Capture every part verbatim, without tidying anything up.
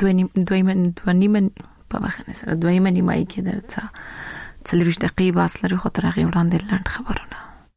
دوی دوی دوه نیمه په وخت سره دوی نیمه کې درته څلويش دقیقې باس لري خو تر هغه وړاندې لاند خبرونه.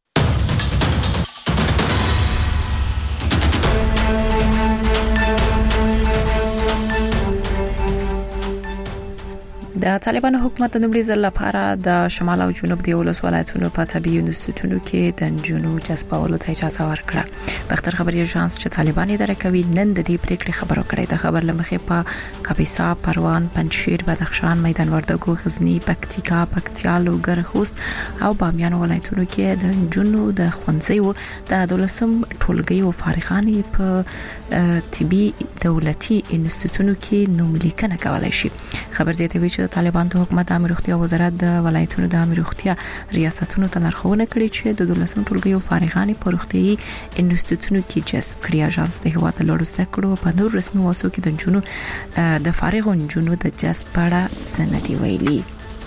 د طالبانو حکومت د نومړي ځل لپاره د شمال او جنوب د ولس ولایتونو په طبيعي انستیتوټونو کې د جنونو جذبولو ته اجازه ورکړه. بختر خبري اژانس چې طالبان اداره کوي نن د دې پریکړې خبرو کړې. د خبر لمخې په کاپیسا، پروان، پنجشیر، بدخشان، میدان وردګو، غزنی، پکتیکا، پکتیا، لوګر، خوست او بامیان ولایتونو کې د جنونو د خونځیو د دولسم ټولګي او فارغان په طبي دولتي انستیتوټونو کې نوملیکنه کولای شي. خبر زیاتوي چې طالبان د حکومت د امر روغتیا وزارت د ولایتونو د امر روغتیا ریاستونو ته لارښوونه کړې چې د دولسم ټولګي او فارغان په روغتيایي انستیتوټونو کې جذب کړي. اژانس د هیواد لوړ زده کړو په نور رسمي واسو کې د جنونو د فارغ جنونو د جذب لپاره سندي ویلي.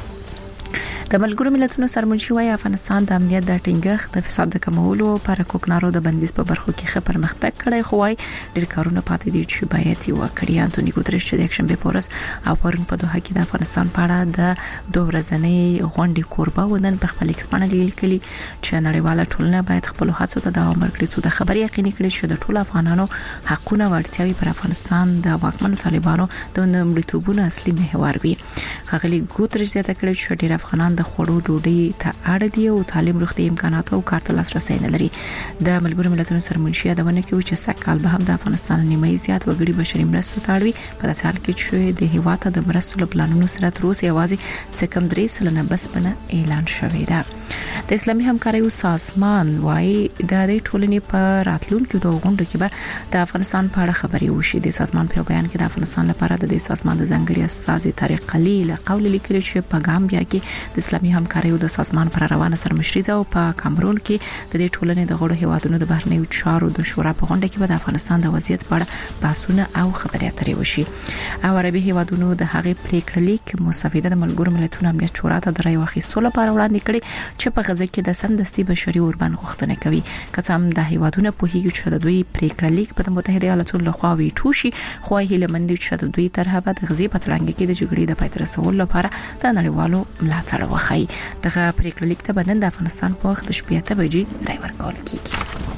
د ملګرو ملتونو سرمنشي وايي افغانستان د امنیت د ټینګښت د فساد د کمولو پر کوکنارو د بندیز په برخو کې ښه پرمختګ کړی خو وايي ډېر کارونه پاتې دي چې باید یې وکړي. انټونی ګوتریش چې د اکشن به پورس او پرون په دوحه کې د افغانستان په اړه د دوه ورځنۍ غونډې کوربه ونن په خپل ایکسپانل لیکلي چې نړیواله ټولنه باید خپل هڅو ته دوام ورکړي څو د خبري یقیني کړي چې د ټولو افغانانو حقونه ورتیاوي پر افغانستان د واکمنو طالبانو د نمړتوبونو اصلي محور وي. غلي ګوتریش زیاته کړي چې ډېر افغانان د خوړو ډوډۍ ته اړ دي او تعلیم روغتي امکانات او کار ته لاسرسي نه لري. د ملګرو ملتونو سرمنشي یادونه کوي چې سکهال به هم د افغانستان نیمه زیات وګړي بشري مرستو تاړوي په داسې حال کې چې د هیواد د مرستو پلانونو سره تر اوسه یوازې څه کم درې سلنه بس بنه اعلان شوی دی. د اسلامي همکارۍ سازمان وايي د دې ټولنې په راتلونکو دوه غونډو کې به د افغانستان په اړه خبري وشي. د سازمان په بیان کې د افغانستان لپاره د دې سازمان د ځنګړي استازي طارق قلیل قول لیکلی چې په ګامبیا کې د اسلامي همکارۍ د سازمان پر روانه سرمشري او په کامرون کې د دې ټولنې د غړو هیوادونو د بهرنیو چارو د شورا په غونډه کې د افغانستان د وضعیت په اړه بحثونه او خبرې اترې وشي. او عربي هیوادونو د هغې پریکړه لیک مسافده د ملګرو ملتونو امنیت شورا ته درای واخیستلو لپاره وړاندې کړي چې په غزه کې د سمدستي بشري اوربان غوښتنه کوي. که هم د هیوادونو په هیڅ چې د دوی پریکړه لیک په متحده ایالاتو له خوا ویټو شي خو هیله مند چې د دوی طرحه به د غزې په ترانګ کې د جګړې د پای ته رسولو لپاره د نړیوالو ملاتړ وخی. دغه پریکړه لیک ته بنن د افغانستان په وخت شپږ ته بجې رای ورکول کیږي.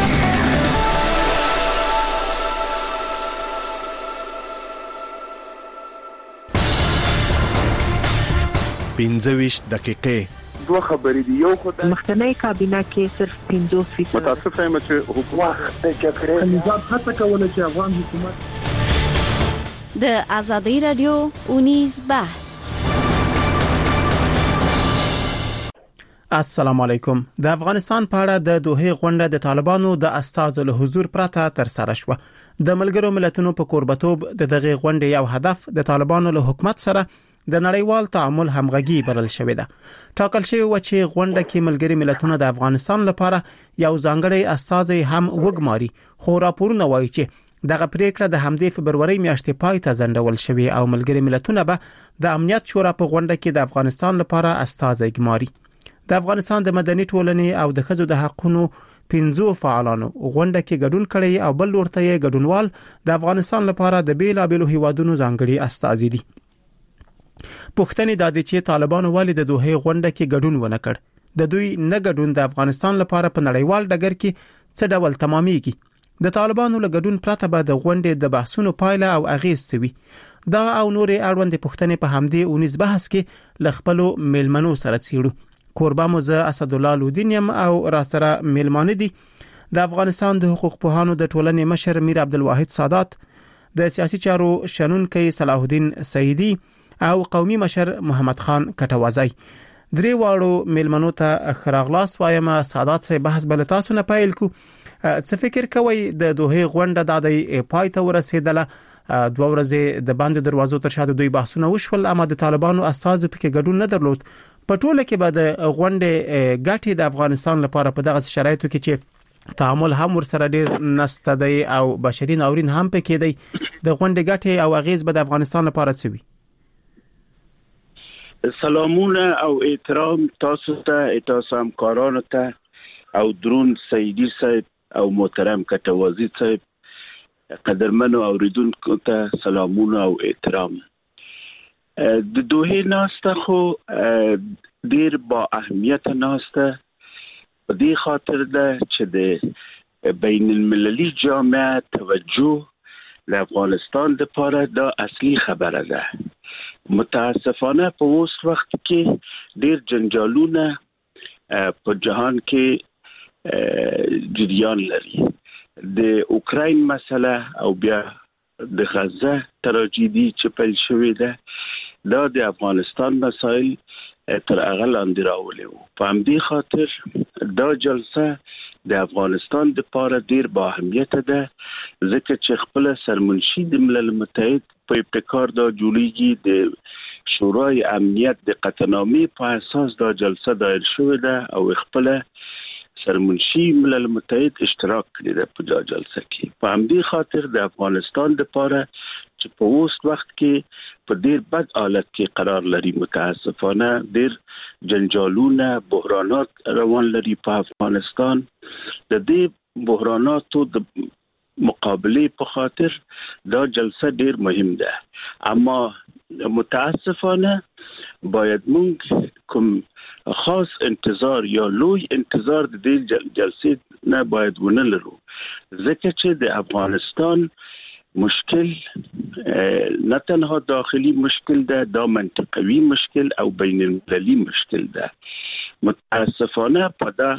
پنځه دقیقې دوه خبرې دي. یو خدای مخکنی کابینه کې صرف پنځوس فیصد متاسفه یم چې حکومت د جګړې نظام هڅه کوله چې افغان حکومت د ازادي رادیو اونیز بحث. السلام علیکم. د افغانستان په اړه د دوحه غونډه د طالبانو د استازو له حضور پرته تر سره شوه. د ملګرو ملتونو په قربتوب د دغه غونډې یو هدف د طالبانو له حکومت سره د نړیوال تعامل همغږي بلل شوې ده. ټاکل شوی و چې غونډه کې ملګري ملتونه د افغانستان لپاره یو ځانګړی استازي هم وګماري خو راپورونه وایي چې دغه پریکړه د همدې فبروري میاشتې پای ته ځنډول شوې او ملګري ملتونه به د امنیت شورا په غونډه کې د افغانستان لپاره استازي ګماري. د افغانستان د مدني ټولنې او د ښځو د حقوقو پنځو فعالانو غونډه کې ګډون کړي او بل ورته یې ګډونوال د افغانستان لپاره د بیلابېلو هیوادونو ځانګړي استازي دي. پښتني د دې چې طالبانو والي د دوحه غونډه کې ګډون ونه کړ. د دوی نه ګډون د افغانستان لپاره په نړیوال ډګر کې څه ډول تمامېږي. د طالبانو له ګډون پرته به د غونډې د بحثونو پایله او اغیز سوي. دا او نورې اړوند پښتني په همدې اونیز بحث کې ل خپل میلمنو سره څیړو. کوربه موزه اسد الله لودینیم او را سره میلمانه دي د افغانستان د حقوق پوهانو د ټولنې مشر میر عبدالواحد سادات، د سیاسي چارو شنونکي صلاح الدین سیدی او قومي مشر محمد خان کټوازی. درې واړو میلمنو ته خراغلاس وایم. سادات سه بحث بل تاسو نه پایل کو. څه فکر کوي د دوه غونډه د دې پای ته ورسېدله؟ دوه ورځې د باندې دروازو تر شاته دوی بحثونه وشول اما د طالبانو استاذ پکې ګډون نه درلود. په ټوله کې به د غونډې ګټې د افغانستان لپاره په دغه شرایطو کې چې تعامل هم ورسره ډیر نسته دی او بشري ناورین هم پکې دی، د غونډې ګټې او اغیز به د افغانستان لپاره څه وي؟ سلامونه او احترام تاسو ته، تاسو همکارانو ته او درون سیدی صاحب او محترم کټوازی صاحب. قدرمنو اوریدونکو ته سلامونه او احترام. د دوه ناسته خو ډیر با اهمیت ناسته په دې خاطر ده چې د بین المللي جامعه توجه له افغانستان لپاره دا اصلي خبره ده. متاسفانه په اوس وخت کې ډیر جنجالونه په جهان کې جریان لري. د اوکراین مسله او بیا د غزه تراژیدي چې پیل شوې ده دا د افغانستان مسایل تر هغه لاندې راولي. په همدې خاطر دا جلسه د افغانستان لپاره ډیر با اهمیت ده ځکه چې خپل سرمنشي د ملل متحد په ابتکار دا جوړیږي. د شورای امنیت د قطعنامې په اساس دا جلسه دایر شوې ده او خپل سرمنشي ملل متحد اشتراک کړی دی په دا جلسه کې. په همدې خاطر د افغانستان لپاره چې په اوس وخت کې په ډیر بد حالت کې قرار لري، متاسفانه ډیر جنجالونه بحرانات روان لري په افغانستان. د دې بحراناتو د مقابله په خاطر دا جلسه ډیر مهم ده، اما متاسفانه باید موږ کوم خاص انتظار یا لوی انتظار د دې جلسې نه باید ونه لرو ځکه چې د افغانستان مشکل نه تنها داخلي مشکل ده، دا منطقوي مشکل او بین المللي مشکل ده. متاسفانه په دا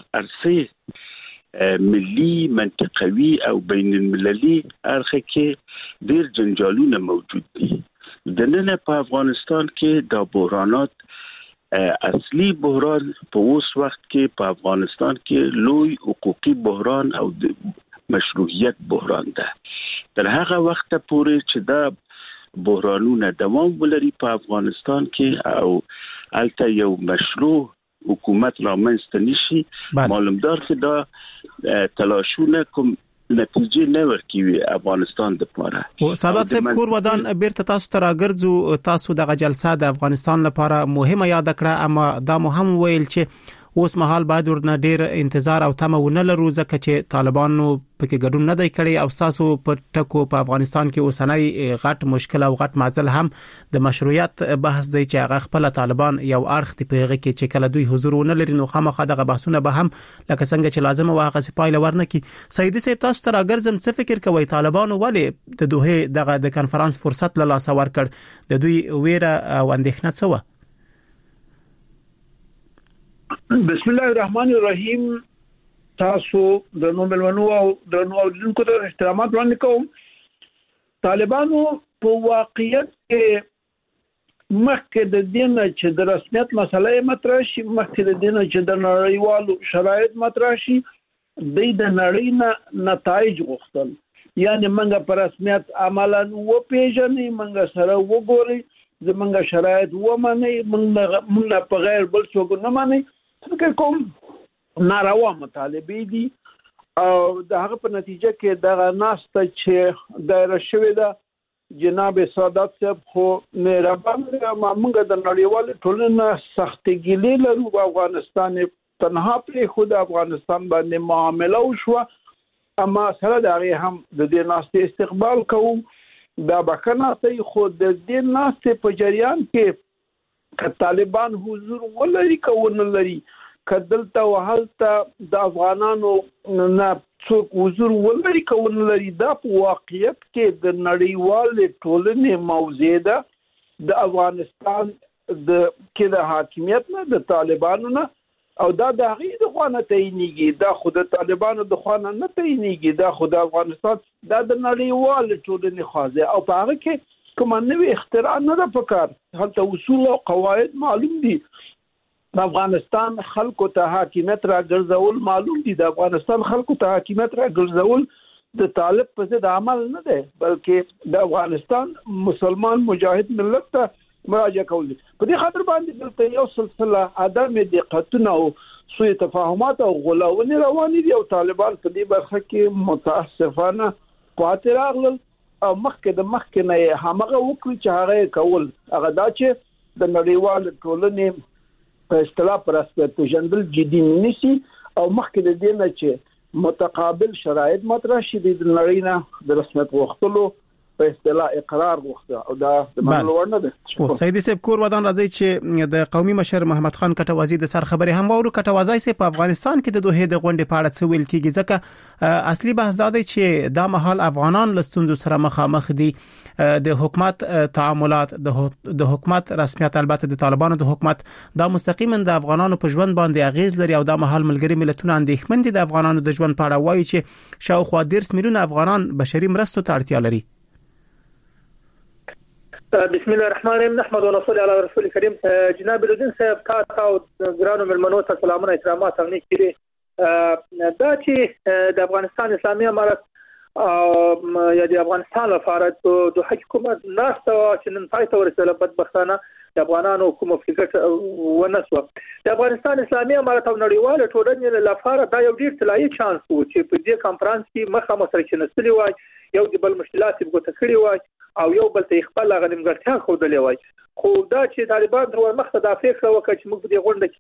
عرصه ملي منطقوي او بین المللي اړخ کې ډیر جنجالونه موجود دي. د نن په افغانستان کې دا بحرانات اصلي بحران په اوس وخت کې په افغانستان کې لوی حقوقي بحران او مشروعیت بحران ده. تر هغه وخت پورې چې دا بحرانونه دوام ولري په افغانستان کې او البته یو مشروع حکومت رامنځته نشي، معلومدار چې دا تلاشونه کوم نتیجه نه ورکوي افغانستان لپاره. او سادات صاحب کور ودان بیرته تاسو ته راګرځو، تاسو دغه جلسه د افغانستان لپاره مهمه یاد کړه، اما دا مهم ویل چې اوس مهال باید ورنه ډیر انتظار او تمه ونه لرو ځکه چې طالبانو پکې ګډون نه دی کړی او تاسو په ټکو په افغانستان کې اوسنۍ غټ مشکل او غټ معضل هم د مشروعیت بحث دی چې هغه خپل طالبان یو اړخ دی په هغه کې چې کله دوی حضور ونه لري نو خامخا دغه بحثونه به هم لکه څنګه چې لازم و هغه سپایل ورنه کی. سیدی صاحب تاسو ته راګرځم څه فکر کوي طالبانو ولې د دوه دغه د کانفرنس فرصت له لاس ورکړ؟ د دوی ویره او اندېښنه څه و؟ بسم الله الرحمن الرحیم. تاسو د نوبل ونو او د نو اولیدونکو ته احترامات وړاندې کوم. طالبانو په واقعیت کې مخکې د دین چې د رسمیت مسله مطرح شي، مخکې د دین چې د نړیوالو شرایط مطرح شي، د نړۍ نه نتایج غوښتل، یعنی منګه په رسمیت عملاً و پیژنې، منګه سره وګوري، زمونږ شرایط و مني، منګه په غیر بل څوک نه مني. فکر کوم ناروا مطالبه دي او د هغه په نتیجه کې دغه ناسته چې دایره شوې ده جناب سادات صاحب خو مهربان موږ د نړیوال ټولنې سختګیلې لرو په افغانستان تنها پرې خود افغانستان باندې معامله وشو، اما سره د هغه هم د دې ناسته استقبال کوم. دا بکنه ته خو د دې ناسته په جریان کې که طالبان حضور ولري کوونه لري، کدلته وهلته د افغانانو نه څوک حضور ولري کوونه لري، دا په واقعیت کې د نړیوال ټولنې موضوع ده. د افغانستان د کې د حاکمیت نه د طالبانو نه او دا د هغې د خوا نه تعینېږي، دا خو د طالبانو د خوا نه نه تعینېږي، دا خو د افغانستان دا د نړیوال ټولنې خوا ده او په هغه کې کومه نوې اختراع نه ده پکار. هلته اصول او قواعد معلوم دي. د افغانستان خلکو ته حاکمیت را ګرځول معلوم دي. د افغانستان خلکو ته حاکمیت را ګرځول د طالب په ضد عمل نه دی، بلکې د افغانستان مسلمان مجاهد ملت ته مراجعه کول دي. په دې خاطر باندې دلته یو سلسله عدم دقتونه او سوء تفاهمات او غلاونې روانې دي او طالبان په دې برخه کې متاسفانه پاتې راغلل او مخکې د مخکې نه همغه وکړي چې هغه کول، هغه دا چې د نړیوال ټولنې په اصطلاح پر اساس پیژندل جدي نیسي او مخکې د دې نه چې متقابل شرایط مطرح شي د نړۍ نه د رسمیت غوښتلو په اصطلاح اقرار غوښته او دا د منلو وړ نه ده. سیدي صاحب کور ودان راځي چې د قومي مشر محمد خان کټوازی د سر خبري هم وورو. کټوازی سي په افغانستان کې د دوه د غونډې په اړه څه ویل کیږي ځکه اصلي بحث دا دی چې دا مهال افغانان له ستونزو سره مخامخ دي. د حکومت تعاملات د حکومت رسمیت البته د طالبانو د حکومت دا مستقیما د افغانانو په ژوند باندې اغیز لري او دا مهال ملګری ملتونه اندېښمن دي د افغانانو د ژوند په اړه وایي چې شاوخوا ډیرس میلیونه افغانان بشري مرستو ته اړتیا لري. بسم الله الرحمن الرحیم. نحمد و نصلي على رسول الكريم. جناب الدین صاحب تاسو او ګرانو ملمنو ته سلامونه احترامات هم نکړي. دا چې د افغانستان اسلامي امارت او یا د افغانستان لپاره د حکومت ناسته چې نن پای ته ورسېله بدبختانه د افغانانو کوم فکر ونسو. د افغانستان اسلامي امارت او نړیواله ټولنې لپاره دا یو ډیر طلایي چانس و چې په دې کانفرنس کې مخه مسره کې نستلی وای، یو د بل مشکلات په ګوته کړی وای او یو بل ته خپل غنیمګړتیا خودلې وای. خو دا چې طالبان تر مخه دا فکر وکړي چې موږ په دې غونډه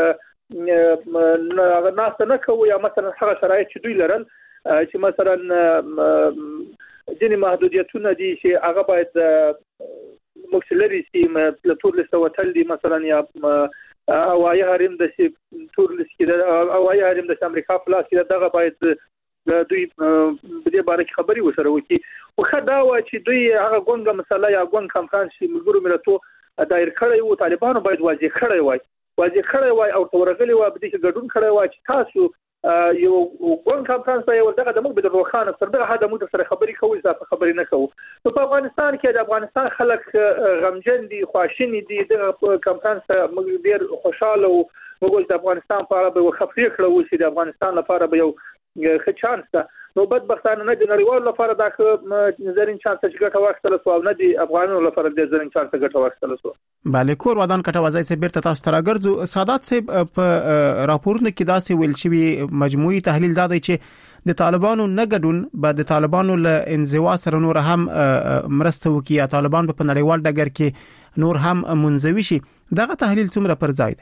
کې ناسته نه کوو یا مثلا هغه شرایط چې دوی لرل چې مثلا ځینې محدودیتونه دي چې هغه باید مکسلري سي ټول لستوتل دي مثلا یا هوایي حریم د ټول لسکې هوایي حریم د امریکا فلاس دغه باید دوی په دې باره کې خبري وسره وکړي. خو خدا و چې دوی هغه ګونګه مسله یا ګونګ کانفرنس چې ملګرو ملتونو دایر کړی وو طالبانو باید واضح کړی وای واضح کړی وای او تورغلی وای په دې کې ګډون کړی وای چې تاسو یو ګون کانفرنس یو دغه د موږ به د روخانه سره دغه د موږ سره خبري کوي ځکه خبري نه کوو. نو په افغانستان کې د افغانستان خلک غمجن دي، خواشینی دي. د کانفرنس موږ ډیر خوشاله او موږ د افغانستان په اړه به خبرې کړو چې د افغانستان لپاره به یو ښه چانس ده. نو بدبختانه نه د نړیوالو لپاره دا ښه زرین چانس چې ګټه واخیستل سو او نه د افغانانو لپاره د زرین چانس ګټه واخیستل سو. بله کور ودان کټوازی سي بیرته تاسو ته راګرځو. سادات سي په راپورونه کې داسې ویل شوی مجموعي تحلیل دا دی چې د طالبانو نه ګډون به د طالبانو له انزوا سره نور هم مرسته وکړي یا طالبان په نړیوال ډګر کې نور هم منزوي شي. دغه تحلیل څومره پر ځای دی؟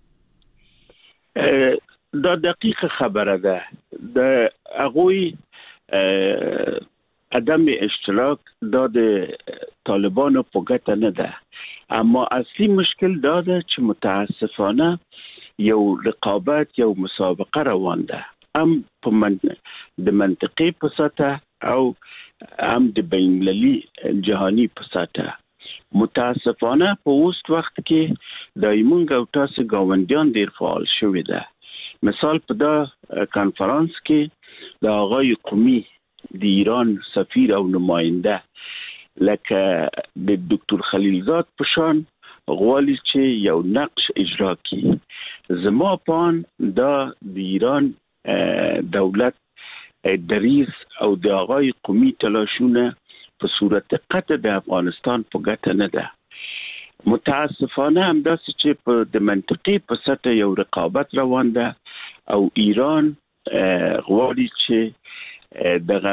دا دقیقه خبره ده. د هغوی عدم اشتراک دا د طالبانو په ګټه نه ده، اما اصلي مشکل دا ده چې متاسفانه یو رقابت یو مسابقه روان ده، هم په من د منطقي په سطح او هم د بین المللي جهاني په سطح. متاسفانه په اوس وخت کې دایمونګ او تاسو ګاونډیان ډیر فعال شوي ده. مثال په دا کانفرنس کې د آقای قمی د ایران سفیر او نماینده لکه د دکتر خلیلزاد په شان غواړي چې یو نقش اجرا کړي. زما پان دا د ایران دولت دریس او د آقای قمی تلاشونه په صورت قطع د افغانستان په ګټه نه ده. متاسفانه هم داسې چې په د منطقي په سطح یو رقابت روان ده او ایران غواړي چې دغه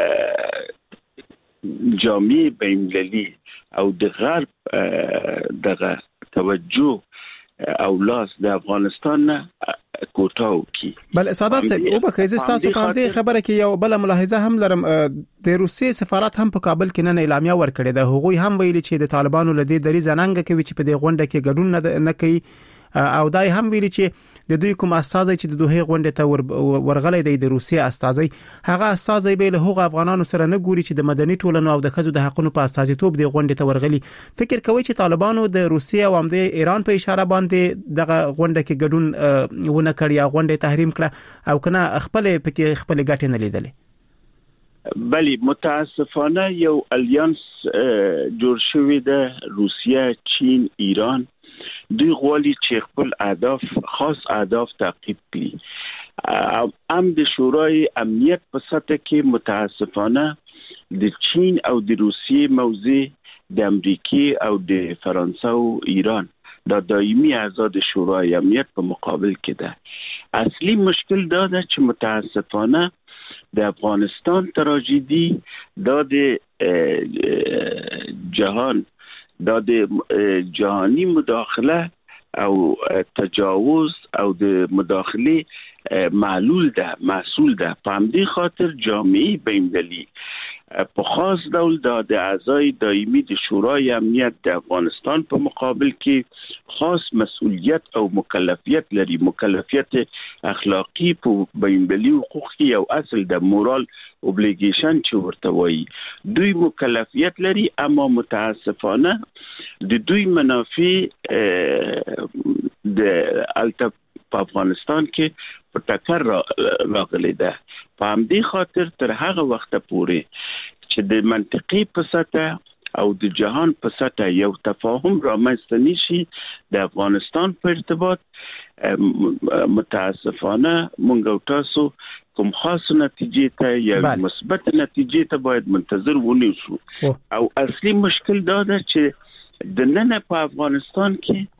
جامع بین المللي او د غرب دغه توجه او لاس د افغانستان نه کوټه وکړي. بل سادات صاحب او په خیزه تاسو په دې خبره کې یو بل ملاحظه هم لرم. د روسیې سفارت هم په کابل کې نن اعلامیه ورکړې ده. هغوی هم ویلي چې د طالبانو لدی دری زننګ کوي چې په دې غونډه کې ګډون نه کوي او دای هم ویلي چې د دوی کوم استازي چې د دوه غونډه ته ورغلي دی د روسیې استازي هغه استازي به له هغه افغانانو سره نه ګوري چې د مدني ټولنو او د خزو د حقوقو په استازیتوب د غونډه ته ورغلي. فکر کوي چې طالبانو د روسیې او هم د ایران په اشاره باندې دغه غونډه کې ګډون ونه کړی، غونډه تحریم کړه او کنه خپل پکې خپل ګټه نه لیدلې. بلی متاسفانه یو الیانس جوړ شوی د روسیه، چین، ایران. دوی غواړي چې خپل اهداف خاص اهداف تعقیب کړي. هم د شورای امنیت په سطح کې متاسفانه د چین او د روسیې موضوع د امریکای او د فرانسه او ایران دا دایمي اعضا د شورای امنیت په مقابل کې ده. اصلي مشکل دا ده چې متاسفانه د افغانستان تراژیدي دا د جهان دا د جهانی مداخله او تجاوز او د مداخله معلول ده محصول ده. په همدې خاطر جامعه بین‌المللي په خاص ډول د اعضای دایمي د شورای امنیت د افغانستان په مقابل کې خاص مسؤلیت او مکلفیت لري. مکلفیت اخلاقی په بین‌المللي حقوق کې یو اصل د مورال اوبلیګیشن چې ورته وایي. دوی مکلفیت لري، اما متاسفانه د دوی منافع د الته په افغانستان کې په ټکر راغلی ده. په همدې خاطر تر هغه وخته پورې چې د منطقي په سطح او د جهان په سطح یو تفاهم رامنځته نشي د افغانستان په ارتباط، متاسفانه مونږ او تاسو کوم خاص نتیجې ته یا مثبت نتیجې ته باید منتظر ونیسو. او اصلي مشکل دا ده چې د نن په افغانستان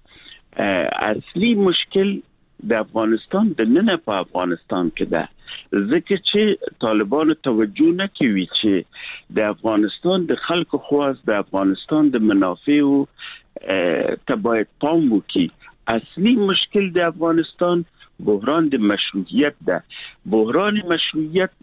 کې اصلي مشکل د افغانستان د نن په افغانستان کې ده، ځکه چې طالبانو توجه نه کوي چې د افغانستان د خلکو خواست د افغانستان د منافعو ته باید پام وکړي. اصلي مشکل د افغانستان بحران د مشروعیت ده. بحران مشروعیت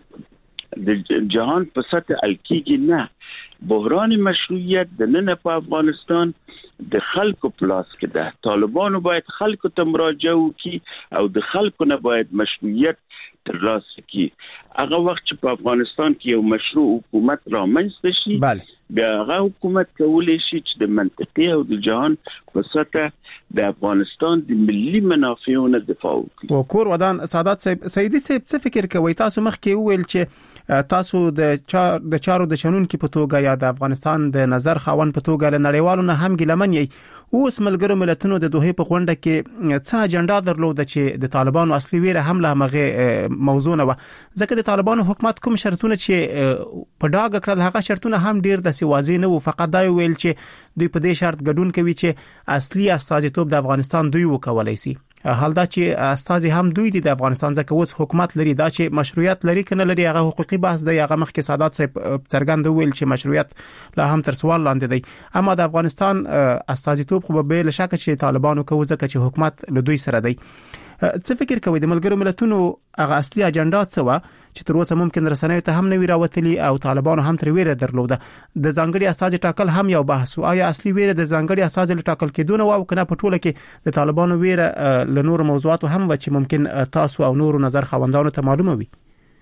د جهان په سطح الکیږي نه، بحران مشروعیت د نن په افغانستان د خلکو پلاس کې ده. طالبانو باید خلکو ته مراجعه وکړي او د خلکو نه باید مشروعیت ترلاسه کړي. هغه وخت چې په افغانستان کې یو مشروع حکومت رامنځته شي، بیا هغه حکومت کولی شي چې د منطقي او د جهان په سطح د افغانستان د ملي منافعو نه دفاع وکړي. او کور ودان سعادت صاحب سیدی صاحب څه فکر کوي؟ تاسو مخکې وویل چې تاسو د چار د چارو د شنن کې په توګه یا د افغانستان د نظر خاون په توګه له نړیوالو نه هم ګلمن یې. اوس ملګرو ملتونو د دوه په غونډه کې څه اجنډا درلوده چې د طالبانو اصلي ویره هم له مغه موضوع نه و، ځکه د طالبانو حکومت کوم شرطونه چې په ډاګه کړل هغه شرطونه هم ډیر د سیوازي نه وو، فقط دا ویل چې دوی په دې شرط ګډون کوي چې اصلي استازیتوب د افغانستان دوی وکولای شي. حال دا چې استازي هم دوی د افغانستان ځکه اوس حکومت لري، دا چې مشروعیت لري کنه لري هغه حقوقي بحث دی. هغه مخکې سادات صاحب څرګند ویل چې مشروعیت لا هم تر سوال لاندې دی، اما د افغانستان استازیتوب خو به له شک چې طالبانو کوي ځکه چې حکومت له دوی سره دی. څه فکر کوي د ملګرو ملتونو هغه اصلي اجنډا څه و چې تر اوسه ممکن رسنیو ته هم نه وی راوتلی او طالبانو هم تر ویره درلوده؟ د ځانګړي استاذ ټاکل هم یو بحث و. آیا اصلي ویره د ځانګړي استاذ ټاکل کېدونه و او کنه په ټوله کې د طالبانو ویره له نور موضوعاتو هم و چې ممکن تاسو او نور نظر خوندانو ته معلومه وي؟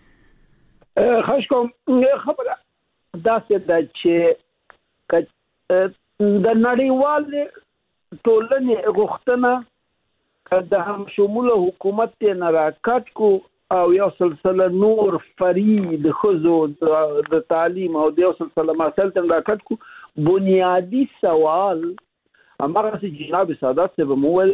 خاص کوم خبره دا څه چې د نړیوال ټولنې غوښتنه د هم شموله حکومت ته نراکټ کو او یو سلسله نور فرید خزو د تعلیم او د یو سلسله مسائل ته نراکټ کو. بنیادی سوال امره چې جناب سادات سے بمول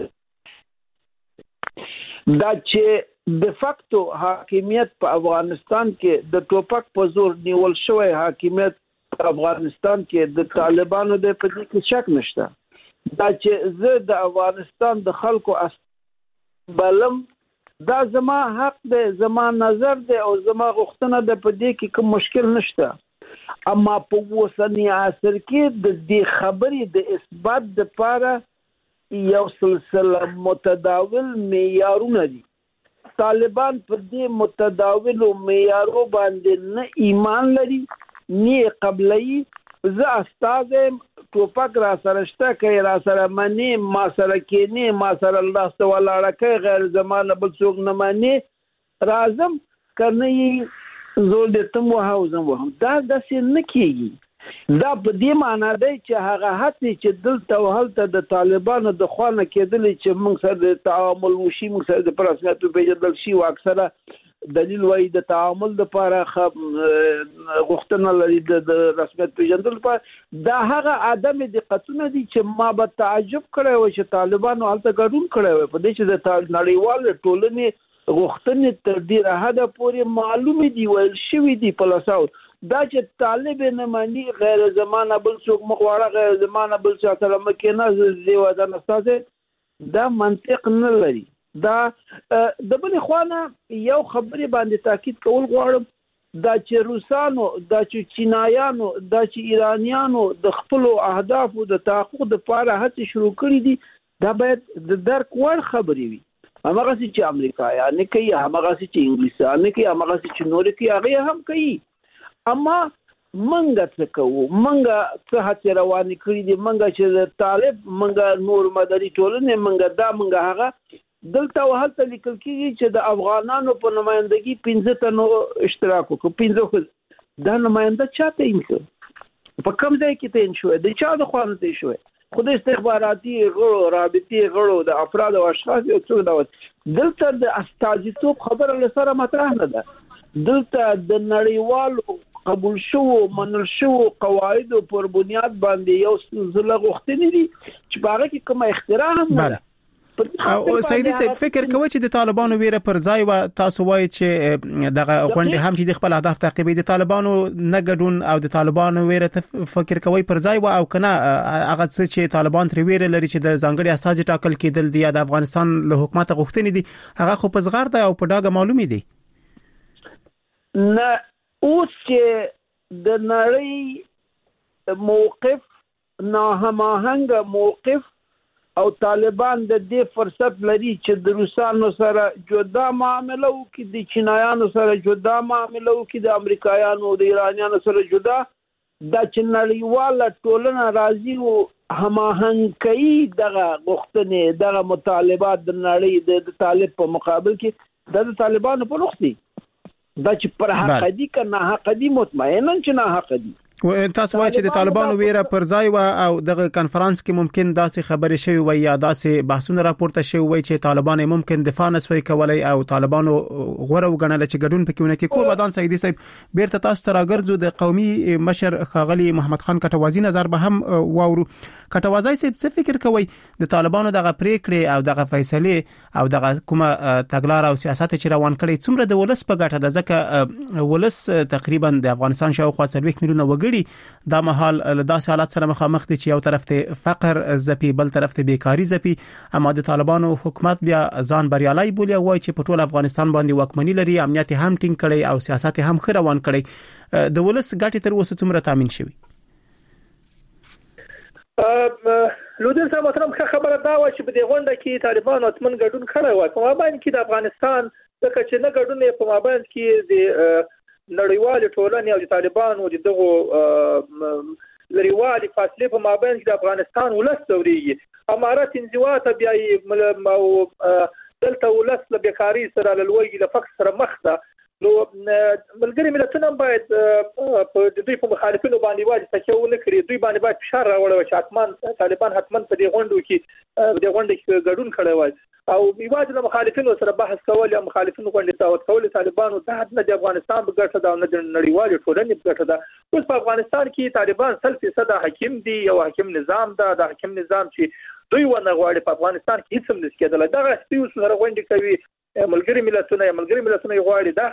دا چې د فاکتو حاکمیت په افغانستان کې د ټوپک په زور نیول شوی حاکمیت په افغانستان کې د طالبانو د پدې کې شک نشته. دا چې زه د افغانستان د خلکو بلم دا زما حق دی، زما نظر دی او زما غوښتنه ده، په دې کې کوم مشکل نشته. اما په اوسنی عصر کې د دې خبرې د اثبات لپاره یو سلسله متداول معیارونه دي. طالبان په دې متداول معیارو باندې نه ایمان لري نه قبلي. زه استاد ټوپک را سره شته کوي، را سره منی ما سره کینی ما سره الله تعالی راکې غیر زمانه بل څوک نه مانی رازم کنه زول دې تم وهاوزم وهم. دا د سین نه کیږي. دا په دې معنی دی چې هغه هڅه چې دلته وهلته د طالبانو د خوانه کېدل چې موږ سره د تعامل وشي، موږ سره د پرسنټ په پیژندل شي، واکثره دلیل وایي د تعامل لپاره غوښتنه لري د رسمیت پیژندل لپاره. دا هغه عدم دقتونه دي چې ما به تعجب کړی و چې طالبانو هلته ګډون کړی و په دې چې د نړیوال ټولنې غوښتنې تر ډېره حده پورې معلومې دي، ویل شوي دي په لساو. دا چې طالب نه مانی غیر زمانه بل څوک مخواړه غیر زمانه بل څه سره مکه نه زی ودان استاد دا منطق نه لري. دا د بل خوانه یو خبرې باندې تاکید کول غواړم، دا چې روسانو، دا چې چینایانو، دا چې ایرانیانو د خپل اهدافو د تحقق لپاره هڅې شروع کړې دي، دا باید د درک وړ خبرې وي. هغه چې امریکا یا نه کوي هغه چې انګلیسان نه کوي هغه چې نور کوي هغه هم کوي. اما منګه څه کوو منګه څه هڅه روانې کړې دي منګه چې طالب منګه نور مدني ټولنې منګه دا منګه هغه دلته وهلته لیکل کېږي چې د افغانانو په نمائندګي پنځه تنو اشتراک وکړو. پنځه دا نماینده چاته یې په کوم ځای کې تعین شوی د چا د خوا نه تعین شوی خو د استخباراتي غړو رابطي غړو د افراد او اشخاص یو څو ډول دلته د استازیتوب خبره لسره مطرح نه ده. دلته د نړیوالو قبول شو منل شو قواعد پر بنیاد باندې یو ځل غوښتنې دي چې باغه کې کوم اختراع هم نه. او سیدی صاحب فکر کوي چې د طالبانو ویره پر ځای و تاسو وایي چې دغه غونډه هم چې د خپل اهداف تعقیبي د طالبانو نه ګډون او د طالبانو ویره ته فکر کوي پر ځای و او کنه هغه څه چې طالبان تر ویره لري چې د ځانګړي اساس ټاکل کېدل دی د افغانستان له حکومت غوښتنې دي هغه خو په صغار دی او په ډاګه معلومي دي. نه اوس چې د نړۍ موقف ناهماهنګ موقف او طالبان د دې فرصت لري چې د روسانو سره جدا معامله وکړي د چینایانو سره جدا معامله وکړي د امریکایانو او د ایرانیانو سره جدا د چنړیواله ټولنه راځي او هماهنګ کوي دغه غوښتنې دغه مطالبات د نړۍ د طالب په مقابل کې د طالبانو په وخت دي دا چې پر حق دي کنه حق دي مطمئنن چې نه حق دي. و تاسو وایئ چې د طالبانو ویره پر ځای و او دغه کانفرنس کې ممکن داسې خبرې شوي وي یا داسې بحثونه راپورته شوي وي چې طالبان ممکن دفاع نسوي کولای او طالبانو غوړه وګڼل چې ګډون پکې ونه کې کور ودان سیدی صاحب بیرته تاسو ته راګرځو د قومي مشر خاغلی محمد خان کټوازی نظر به هم واورو. کټوازی صاحب څه فکر کوي د طالبانو دغه پریکړې او دغه فیصله او دغه کومه تګلار او سیاست چې روان کړي څومره د ولس په ګټه ده ځکه ولس تقریبا د افغانستان شاوخوا څلوېښت میلیونه وګړي دا مهال له داسې حالات سره مخامخ دي چې یو طرف ته فقر زپی بل طرف ته بیکاری زپی اما د طالبانو حکومت بیا ځان بریالي بولی وای چې په ټول افغانستان باندې واکمني لري امنیت هم ټینګ کړي او سیاست هم ښه روان کړي د ولس ګټې تر اوسه څومره تامین شوی. لودن صاحب محترم خبره دا و چې په دې غونډه کې طالبان اتمن ګډون کړی و په مابین کې د افغانستان ځکه چې نه ګډون په مابین کې د نړیوال ټولنې او د طالبانو د دغه لريوالي فاصله په مابین کې د افغانستان ولس دوري امارات انزوا بیا او دلته ولس له بیکاری سره له لوی له فقر سره مخ ده. نو ملګری ملتونه باید په دوی په مخالفینو باندې واجب تکیه ونه کړي دوی باندې باید فشار راوړي چې حتمان طالبان حتمان په دې غونډو کې د غونډې کې ګډون کړي وای او یوازې د مخالفینو سره بحث کول یا مخالفینو باندې تاوت کول طالبانو ته نه د افغانستان په ګټه ده او نه د نړیوال ټولنې په ګټه ده. اوس په افغانستان کې طالبان سل فیصد حاکم دي یو حاکم نظام ده د حاکم نظام چې دوی ونه غواړي په افغانستان کې هیڅ هم نشي کېدل. دغه سپیو سره غونډې کوي ملګری ملتونه ملګری ملتونه غواړي دا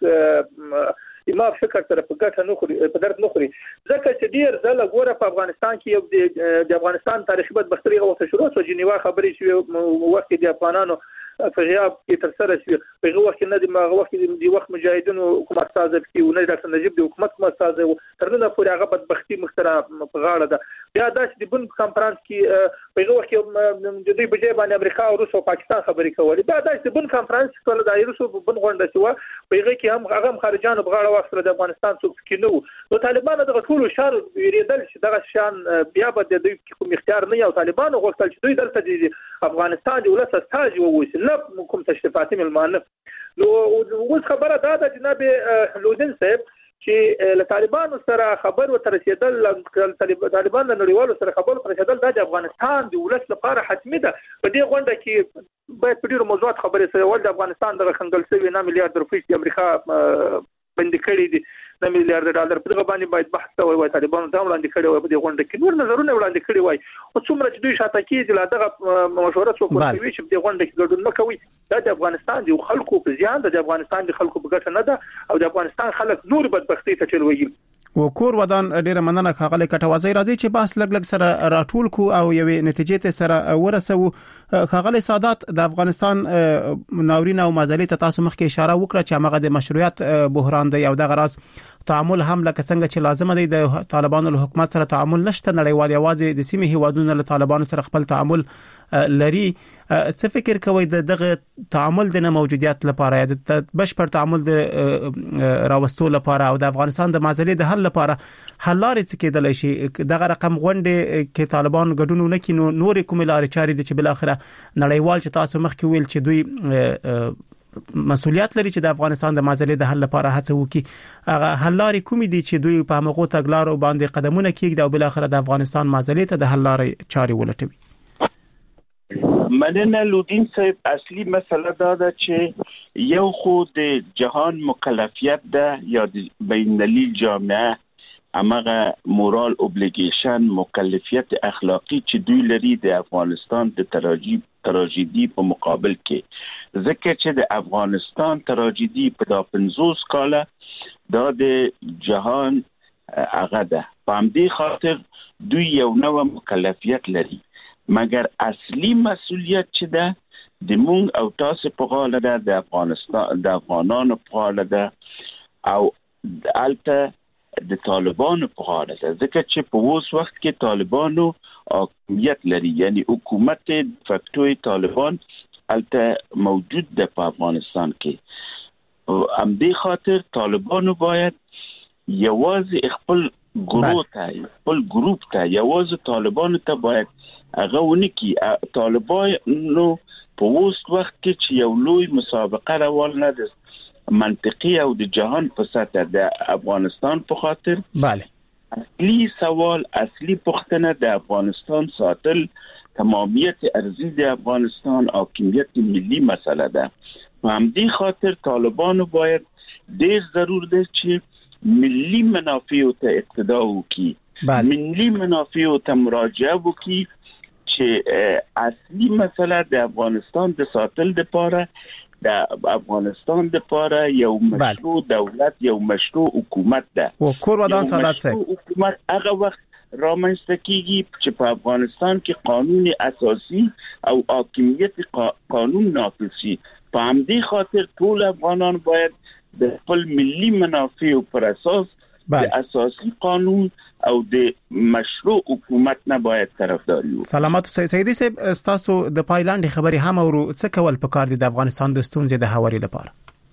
خلک ما فکر سره په ګټه نه خوري په درد نه خوري ځکه چې ډیر ځله ګوره په افغانستان کې یو د افغانستان تاریخي بدبختي غوښته شروع شو جنیوا خبرې شوې وخت د افغانانو په غیاب کې تر سره شوې په هغه وخت نه د ما وخت د وخت مجاهدینو حکومت استاد کې او نه ډاکټر نجیب د حکومت کوم استاد تر نن پورې هغه بدبختي مختره په غاړه ده. بیا د دې بن کانفرنس کې په هغه وخت کې د دوی بجې باندې امریکا او روس او پاکستان خبرې کولې بیا د دې بن کانفرنس کې د روس او بن غونډه شو په هغه کې هم هغه خارجانو بغاړه وخت د افغانستان څوک کې نو نو طالبانو دغه ټول شر ویریدل چې دغه شان بیا به د دوی کوم اختیار نه یو طالبانو غوښتل چې دوی دلته د افغانستان د ولس استاج ووسی نه کوم تشریفاتي ملمانه. نو اوس خبره دا ده جناب لودن صاحب چې له طالبانو سره خبر و ترسیدل طالبان له نړیوالو سره خبر ترسیدل د افغانستان د ولس لپاره حتمي ده. په دې غونډه کې باید په ډیرو موضوعات خبرې سره ول د افغانستان د خنګل سوي نه میلیارډ روپۍ د امریکا بند کړي دي د میلیارډ ډالر په دغه باندې باید بحث کوي وای طالبانو دا وړاندې کړي وای په دې غونډه کې نور نظرونه وړاندې کړي وای او څومره چې دوی شاته کېږي لا دغه مشوره څوک کوي چې په دې غونډه کې ګډون نه کوي دا د افغانستان د خلکو په زیان د افغانستان د خلکو په ګټه نه ده او د افغانستان خلک نور بدبختی ته چلوي. و کور ودان ډیره مننه خاغلی کټوازی راځي چې بحث لګ لګ سره راټول کو او یوې نتیجې ته سره ورسو. خاغلی سادات د افغانستان ناورین او مازلی ته تاسو مخکې اشاره وکړه چې هغه د مشروعیت بحران دی او د غراس تعامل هم لکه څنګه چې لازم دی د طالبانو له حکومت سره تعامل نشته. نړیوال یوازې د سیمې هیوادونو له طالبانو سره خپل تعامل لري. څه فکر کوي د دغه تعامل د نه موجودیت لپاره یا د بشپړ تعامل د راوستو لپاره او د افغانستان د معضلې د حل لپاره حل لارې څه کېدلی شي؟ دغه رقم غونډې کې طالبان ګډون نه کینو نور کوم لارې چارې د چې بل اخره نړیوال چې تاسو مخکې ویل چې دوی مسؤلیت لري چې د افغانستان د معضلې د حل لپاره هڅه وکړي، هغه حل لارې کومې دي چې دوی په هغه تګلارو باندې قدمونه کېږي او بل اخر د افغانستان معضلې ته د حل لارې چارې ولټوي؟ مننه لودین صاحب. اصلي مسله دا ده چې یو خو د جهان مکلفیت ده یا د بین المللي جامعه امغه مورال اوبلیګیشن مکلفیت اخلاقی چې دوی لري د افغانستان د تراجی تراژیدي په مقابل کې، ځکه چې د افغانستان تراژیدي په دا پنځوس کاله دا د جهان هغه ده. په همدې خاطر دوی یو نوع مکلفیت لري، مګر اصلي مسؤلیت چې ده د مونږ او تاسو په غاړه ده، د افغانستان د افغانانو په غاړه ده او البته د طالبانو په غاړه ده، ځکه چې په اوس وخت کې طالبانو حکومت لري، یعنی حکومت د فکټوي طالبان البته موجود ده په افغانستان کې. ام دې خاطر طالبانو باید یوازې خپل ګروپ ته خپل ګروپ ته یوازې طالبانو ته باید هغه ونکي. طالبانو په اوس وخت کې چې یو لوی مسابقه روانه ده منطقي او د جهان په سطح د افغانستان په خاطر، بله اصلي سوال اصلي پوښتنه د افغانستان ساتل، تمامیت ارضی د افغانستان، حاکمیت ملی مسله ده. په همدې خاطر طالبانو باید ډېر ضرور ده چې ملی منافع ته اقتدا وکړي، ملی منافع ته مراجعه وکړي چې اصلي مسله د افغانستان د ساتل لپاره د افغانستان د لپاره یو مشروع دولت، یو مشروع حکومت ده. او کور ودان سادات صاحب حکومت هغه وخت رامنځته کیږي چې په افغانستان کې قانون اساسي او حاکمیت قانون نافذ شي. په همدې خاطر ټول افغانان باید د خپل ملي منافع پر اساس د اساسي قانون او د مشروع حکومت نه باید طرفداري وکړي. سلامات سیدی صاحب، تاسو د پایلاند خبري هم او څه کول پکار دي د افغانستان د ستونزې د هواري لپاره؟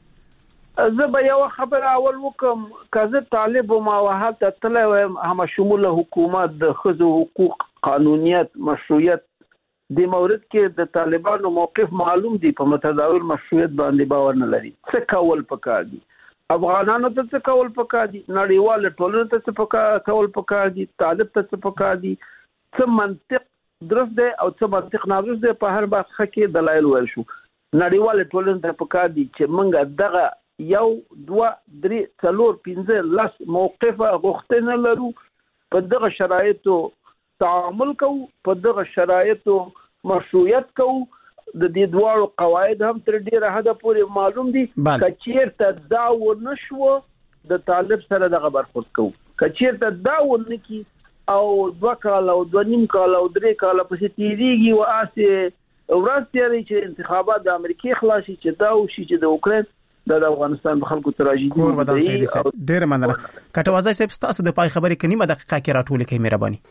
زه به یو خبر اول وکم، کزه طالب او مواحد تل هم شمول حکومت د خزو حقوق قانونیت مشروعیت د مورد کې د طالبانو موقف معلوم دی، په متداول مشروعیت باندې باور نه لري. څه کول پکار دي؟ افغانانو ته څه کول پکار دي؟ نړیوال ټولنې ته څه کول پکار دي؟ طالب ته څه پکار دي؟ څه منطق درست دی او څه منطق نادرست دی؟ په هر برخه کې دلایل ویل شو. نړیوال ټولنې ته پکار دي چې موږ دغه یو دوه درې څلور پنځه لس موقفه غوښتنه لرو، په دغه شرایطو تعامل کوو، په دغه شرایطو مشروعیت کوو. د دې دوه قواعد هم تر ډیره حده پورې معلوم دي. کچیرته دا ونشو د طالب سره دغه برخورد کوو، کچیرته دا ونکي او دوه کال او دوه نیم کال او درې کال پسې تیریږي او اسه ورځ تیری چې انتخابات د امریکای خلاصي چې دا او شي چې د اوکرين د افغانستان د خلکو تراژیدي کور ودان سیدی صاحب ډیره مننه. کټوازای صاحب تاسو د پای خبرې کې نیمه دقیقه کې راټول کړئ مهرباني.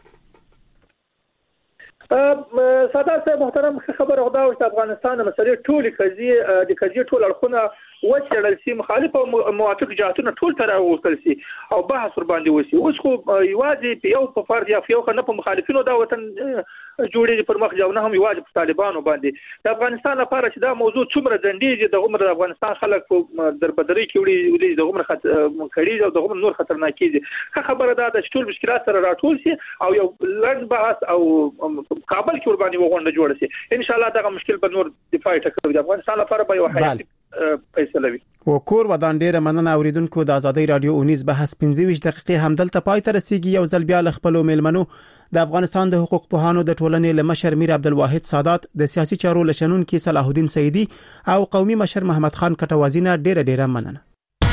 سادات صاحب محترم، خبر غدا او افغانستان مسلې ټول قضیه د قضیه ټول اړخونه وڅېړل شي، مخالف او موافق جهاتونه ټول تر اوسل شي او بحث ور باندې وشي. اوس خو یوازې په یو په فرد یا په یو نه په مخالفینو دا وطن جوړېږي پر مخ ځاونه هم یوازې په طالبانو باندې. د افغانستان لپاره چې دا موضوع څومره ځندېږي د عمر د افغانستان خلک په دربدري کې وړي د عمر خطر کړي او د عمر نور خطرناک دي. خبره دا ده چې ټول مشکلات سره راټول شي او یو لږ بحث او کابل کې ور باندې وغونډه جوړه شي. ان شاء الله دا مشکل به نور دفاع ټکوي. د افغانستان لپاره به یو حیاتي فیصله وي. و کور ودان ډیره مننه اوریدونکو. د ازادي رادیو اونیز بحث پنځه ویشت دقیقې همدلته پای ته رسیدي. یو ځل بیا خپل میلمنو د افغانستان د حقوق پوهانو د ټولنې لمشر میر عبدالواحد سادات، د سیاسي چارو لشنون کې صلاح الدین سیدی او قومي مشر محمد خان کټوازی نه ډیره ډیره مننه.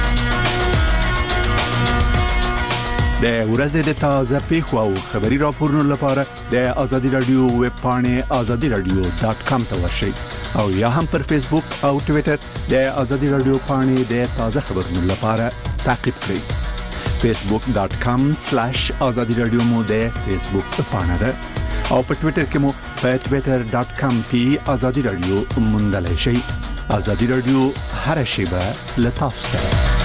د ورځې د تازه پیښو او خبري راپورونو لپاره د ازادي رادیو ویب پاڼې آزادي رادیو ډاټ کام ته ورشئ او یا هم پر فیسبوک او ټوئیټر د ازادي رادیو پاڼې د تازه خبرونو لپاره تعقیب کړئ. facebook dot com slash azadi radio مو د فیسبوک پاڼه ده او په ټوئیټر کې مو په twitter dot com پی azadi radio موندلای شئ. azadi radio هر شیبه لتاسو سره.